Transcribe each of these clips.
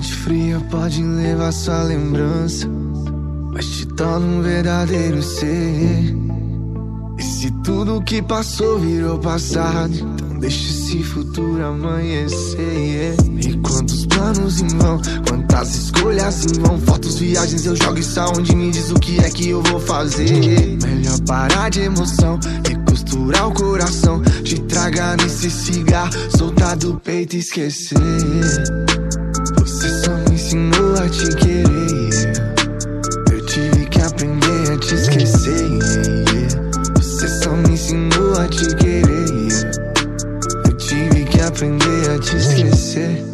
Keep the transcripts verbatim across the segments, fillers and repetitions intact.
noite fria pode levar sua lembrança, mas te torna um verdadeiro ser. E se tudo que passou virou passado, então deixa esse futuro amanhecer, yeah. E quantos planos em vão, quantas escolhas em vão, fotos, viagens, eu jogo isso aonde, me diz o que é que eu vou fazer. Melhor parar de emoção e costurar o coração, te tragar nesse cigarro, soltar do peito e esquecer. Você só me ensinou a te querer, eu tive que aprender a te esquecer, yeah. Você só me ensinou a te querer, eu tive que aprender a te esquecer.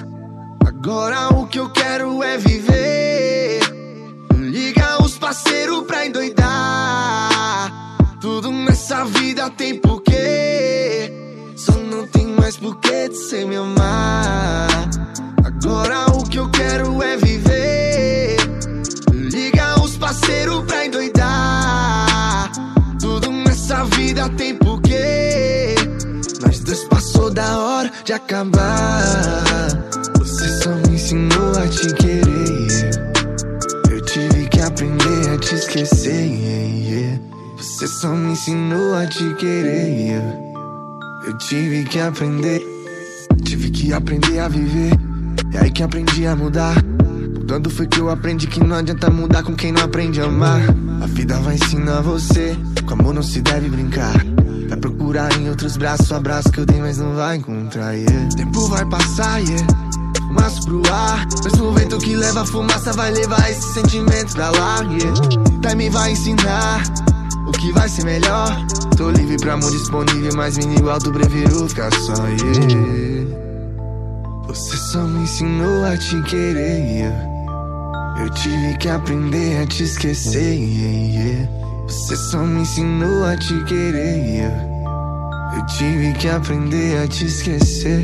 Agora o que eu quero é viver, liga os parceiros pra endoidar. Tudo nessa vida tem porquê, só não tem mais porquê de você me amar. Agora o que eu quero é viver, liga os parceiros pra endoidar. Tudo nessa vida tem porquê, nós dois passou da hora de acabar. Você só me ensinou a te querer, eu tive que aprender a te esquecer, yeah, yeah. Você só me ensinou a te querer, yeah. Eu tive que aprender, tive que aprender a viver. É aí que aprendi a mudar. Mudando foi que eu aprendi que não adianta mudar com quem não aprende a amar. A vida vai ensinar você, com amor não se deve brincar. Vai procurar em outros braços o abraço que eu dei, mas não vai encontrar, yeah. Tempo vai passar, yeah, fumaça pro ar, mesmo vento que leva a fumaça vai levar esse sentimento pra lá, yeah. Time vai ensinar o que vai ser melhor. Tô livre pra amor disponível, mas menino igual tu prefiro ficar só, yeah. Você só me ensinou a te querer, yeah. Eu tive que aprender a te esquecer, yeah, yeah. Você só me ensinou a te querer, yeah. Eu tive que aprender a te esquecer.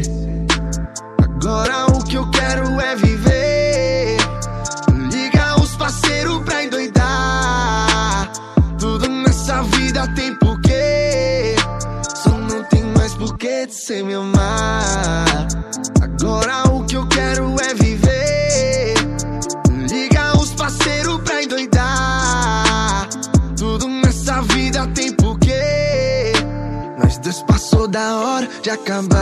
Agora o que eu quero é viver, liga os parceiros pra endoidar. Tudo nessa vida tem porquê, só não tem mais porquê de você me amar. Agora o que eu quero é viver, liga os parceiros pra endoidar. Tudo nessa vida tem porquê, nós dois passou da hora de acabar.